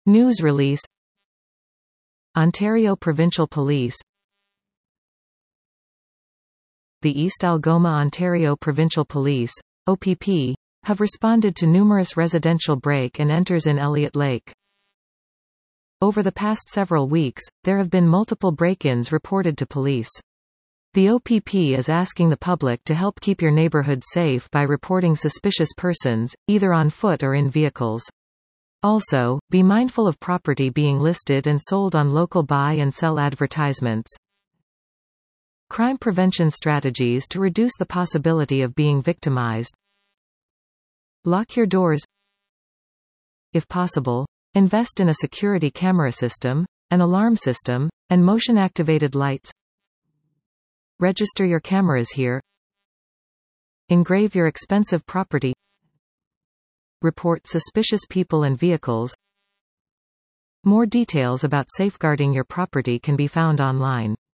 News release. Ontario Provincial Police. The East Algoma Ontario Provincial Police, OPP, have responded to numerous residential break-and-enters in Elliott Lake. Over the past several weeks, there have been multiple break-ins reported to police. The OPP is asking the public to help keep your neighborhood safe by reporting suspicious persons, either on foot or in vehicles. Also, be mindful of property being listed and sold on local buy and sell advertisements. Crime prevention strategies to reduce the possibility of being victimized. Lock your doors. If possible, invest in a security camera system, an alarm system, and motion-activated lights. Register your cameras here. Engrave your expensive property. Report suspicious people and vehicles. More details about safeguarding your property can be found online.